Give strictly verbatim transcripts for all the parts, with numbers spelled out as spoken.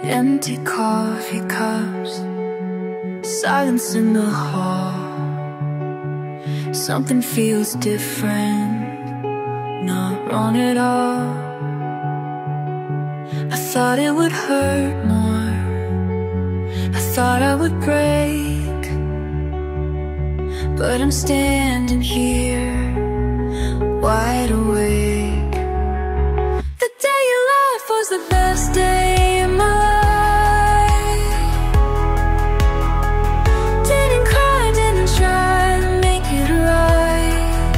Empty coffee cups, silence in the hall. Something feels different, not wrong at all. I thought it would hurt more, I thought I would break, but I'm standing here, wide awake. The day you left was the best day in my life. Didn't cry, didn't try to make it right.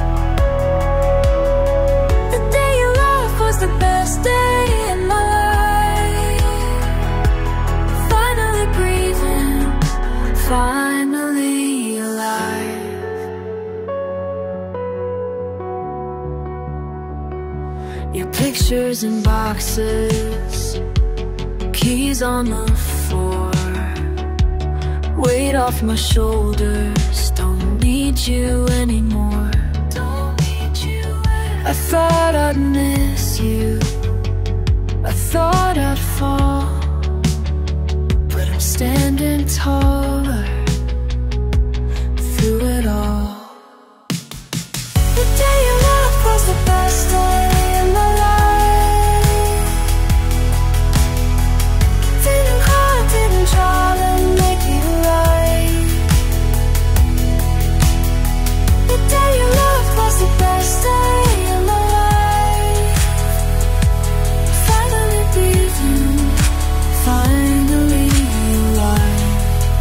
The day you left was the best day in my life. Finally breathing, finally alive. Your pictures in boxes, keys on the floor, weight off my shoulders, don't need you anymore. Don't need you anymore. I thought I'd miss you, I thought I'd fall, but I'm standing taller through it all. The day you left was the best day in my life. Didn't cry, didn't try to make it right. The day you left was the best day in my life. Finally breathing, finally alive.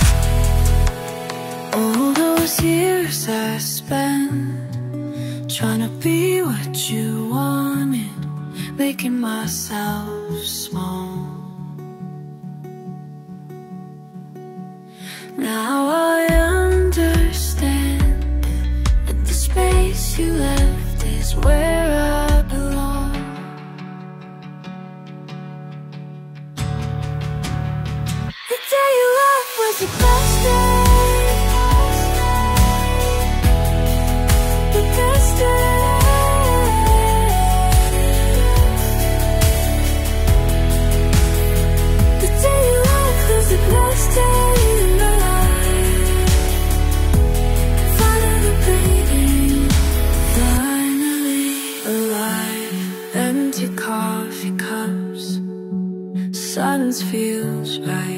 All those years I spent trying to be what you wanted, making myself small. Now I understand that the space you left is where I belong. The day you left was the best day, the best day. The day you left was the best day in my life. Finally breathing, finally alive. Empty coffee cups, silence feels right.